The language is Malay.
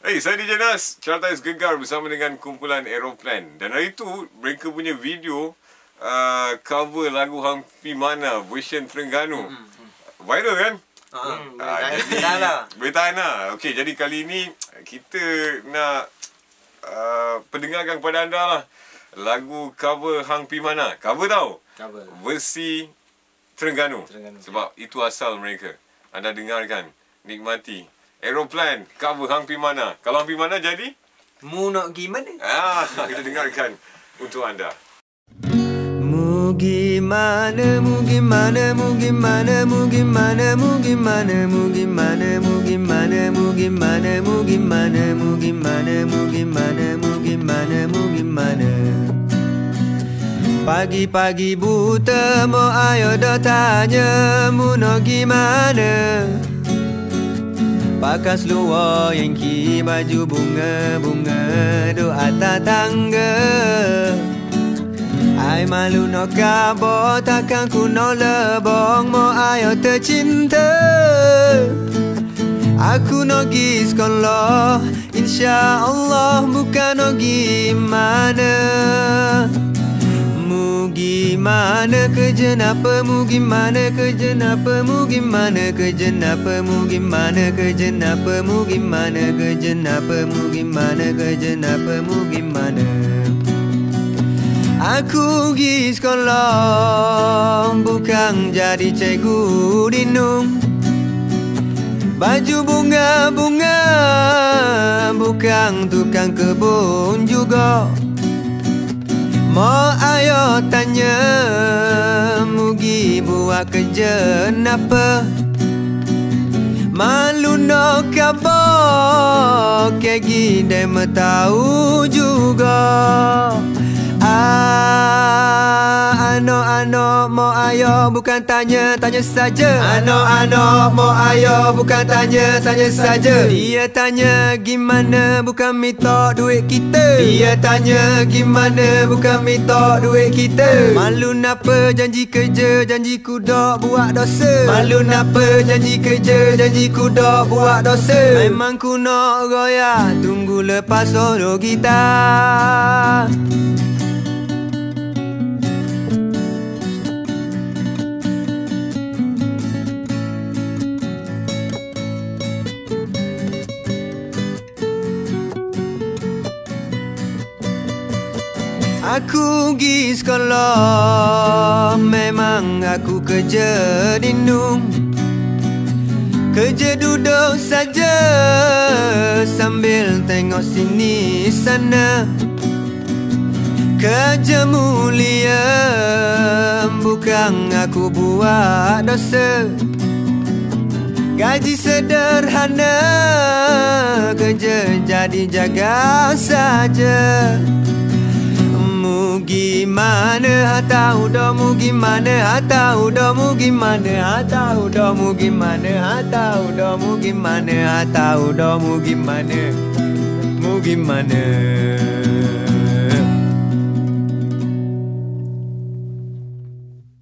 Hey, saya DJ Nas, Carta is Gegar bersama dengan kumpulan Aeroplan. Dan hari tu, mereka punya video cover lagu Hampi Mana, version Terengganu. Viral kan? Boleh tahan lah. Okey, jadi kali ni kita nak pendengarkan kepada anda lah lagu cover Hampi Mana. Cover tau? Cover. Versi Terengganu. Sebab itu asal mereka. Anda dengarkan, nikmati. Aeroplan cover Hampi Mana. Kalau Hampi Mana jadi? Mu nak pergi mana? Kita dengarkan untuk anda. Mu gimana, mu gimana, mu gimana, mu gimana, mu gimana, mu gimana, mu gimana, mu gimana, mu gimana, mu gimana, mu gimana, mu gimana, mu gimana. Pagi-pagi buta mo ayo dah tanya mu nak gimana. Pakas luar yang ki baju bunga-bunga do atas tangga. Ai malu no kabo takkan ku no lebong mo ayo tercinta. Aku no gis kalau insya-Allah bukan no gimana. Mu gimana kerja napa, mu gimana kerja napa, mu gimana kerja napa, mu gimana kerja napa, mu gimana kerja napa, mu gimana kerja napa, mu gimana. Aku pergi sekolah bukan jadi cikgu dinung. Baju bunga-bunga bukan tukang kebun juga. Mau ayo tanya mugi buat kerja napa. Malu no kabok kegi dem tahu juga. Ano mau ayo bukan tanya saja. Ano mau ayo bukan tanya saja. Dia tanya gimana bukan minta duit kita. Dia tanya gimana bukan minta duit kita. Malu napa janji kerja janji ku dak buat dosa. Malu napa janji kerja janji ku dak buat dosa. Memang ku nak royak tunggu lepas solo kita. Aku pergi sekolah, memang aku kerja dinung. Kerja duduk saja sambil tengok sini sana. Kerja mulia, bukan aku buat dosa. Gaji sederhana, kerja jadi jaga saja. Mu gimana tahu dah mu gimana tahu dah mu gimana tahu dah mu gimana tahu dah mu gimana tahu dah mu gimana